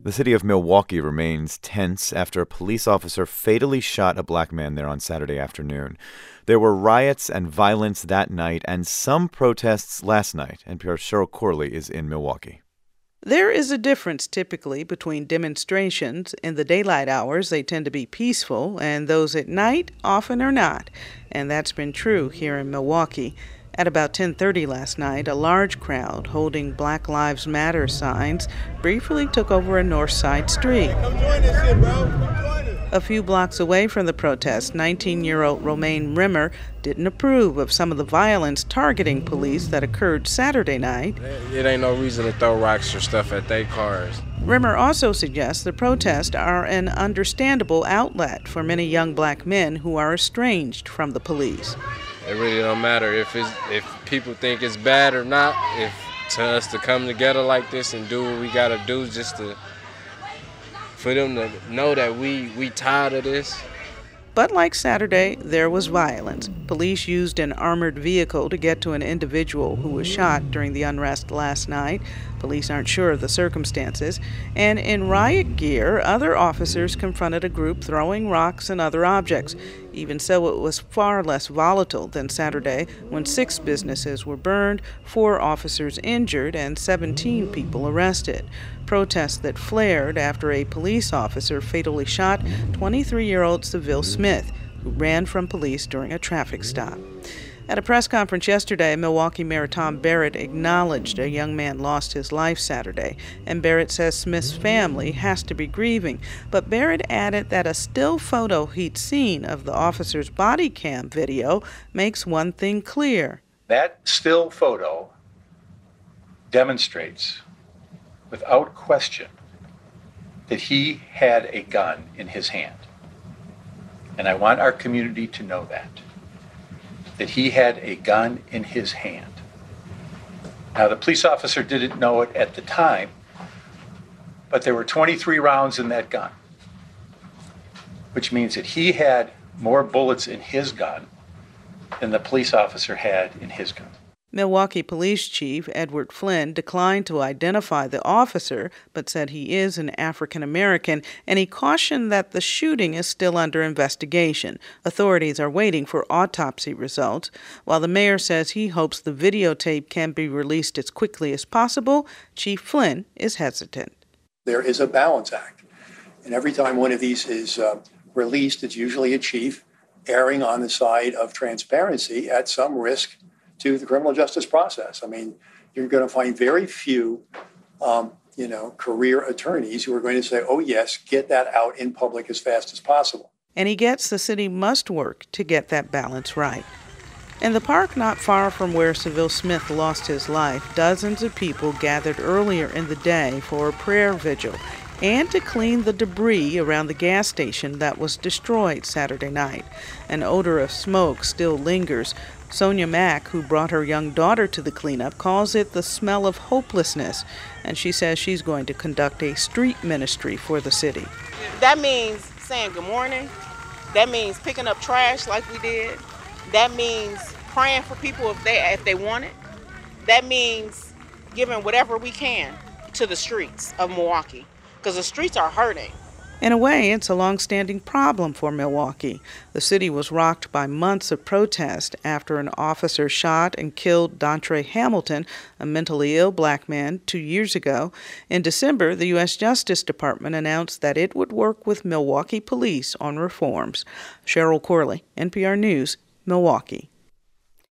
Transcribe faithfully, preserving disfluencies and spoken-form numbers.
The city of Milwaukee remains tense after a police officer fatally shot a black man there on Saturday afternoon. There were riots and violence that night and some protests last night. N P R's Cheryl Corley is in Milwaukee. There is a difference typically between demonstrations. In the daylight hours, they tend to be peaceful, and those at night often are not. And that's been true here in Milwaukee. At about ten thirty last night, a large crowd holding Black Lives Matter signs briefly took over a north side street. Come join this shit, bro. Come join us. A few blocks away from the protest, nineteen-year-old Romaine Rimmer didn't approve of some of the violence targeting police that occurred Saturday night. It ain't no reason to throw rocks or stuff at their cars. Rimmer also suggests the protests are an understandable outlet for many young black men who are estranged from the police. It really don't matter if it's, if people think it's bad or not. If to us to come together like this and do what we gotta do, just to for them to know that we we tired of this. But like Saturday, there was violence. Police used an armored vehicle to get to an individual who was shot during the unrest last night. Police aren't sure of the circumstances. And in riot gear, other officers confronted a group throwing rocks and other objects. Even so, it was far less volatile than Saturday, when six businesses were burned, four officers injured, and seventeen people arrested. Protests that flared after a police officer fatally shot twenty-three-year-old Seville Smith, who ran from police during a traffic stop. At a press conference yesterday, Milwaukee Mayor Tom Barrett acknowledged a young man lost his life Saturday, and Barrett says Smith's family has to be grieving. But Barrett added that a still photo he'd seen of the officer's body cam video makes one thing clear. That still photo demonstrates, without question, that he had a gun in his hand. And I want our community to know that. that he had a gun in his hand. Now, the police officer didn't know it at the time, but there were twenty-three rounds in that gun, which means that he had more bullets in his gun than the police officer had in his gun. Milwaukee Police Chief Edward Flynn declined to identify the officer, but said he is an African American, and he cautioned that the shooting is still under investigation. Authorities are waiting for autopsy results. While the mayor says he hopes the videotape can be released as quickly as possible, Chief Flynn is hesitant. There is a balance act, and every time one of these is uh, released, it's usually a chief erring on the side of transparency at some risk to the criminal justice process. I mean, you're going to find very few, um, you know, career attorneys who are going to say, oh, yes, get that out in public as fast as possible. And he gets the city must work to get that balance right. In the park not far from where Seville Smith lost his life, dozens of people gathered earlier in the day for a prayer vigil and to clean the debris around the gas station that was destroyed Saturday night. An odor of smoke still lingers. Sonia Mack, who brought her young daughter to the cleanup, calls it the smell of hopelessness, and she says she's going to conduct a street ministry for the city. That means saying good morning. That means picking up trash like we did. That means praying for people if they if they want it. That means giving whatever we can to the streets of Milwaukee, because the streets are hurting. In a way, it's a long-standing problem for Milwaukee. The city was rocked by months of protest after an officer shot and killed Dontre Hamilton, a mentally ill black man, two years ago. In December, the U S Justice Department announced that it would work with Milwaukee police on reforms. Cheryl Corley, N P R News, Milwaukee.